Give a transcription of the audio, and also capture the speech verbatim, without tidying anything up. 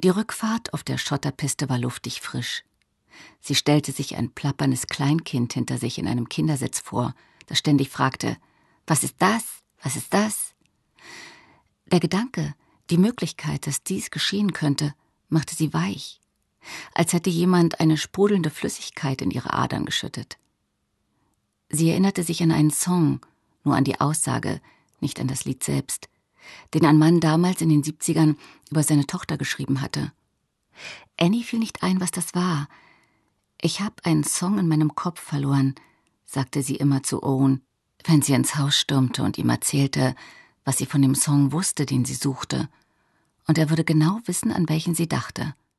Die Rückfahrt auf der Schotterpiste war luftig frisch. Sie stellte sich ein plapperndes Kleinkind hinter sich in einem Kindersitz vor, das ständig fragte: »Was ist das? Was ist das?« Der Gedanke, die Möglichkeit, dass dies geschehen könnte, machte sie weich, als hätte jemand eine sprudelnde Flüssigkeit in ihre Adern geschüttet. Sie erinnerte sich an einen Song, nur an die Aussage, nicht an das Lied selbst, den ein Mann damals in den siebzigern über seine Tochter geschrieben hatte. Annie fiel nicht ein, was das war. »Ich hab einen Song in meinem Kopf verloren«, sagte sie immer zu Owen, wenn sie ins Haus stürmte und ihm erzählte, was sie von dem Song wusste, den sie suchte. Und er würde genau wissen, an welchen sie dachte.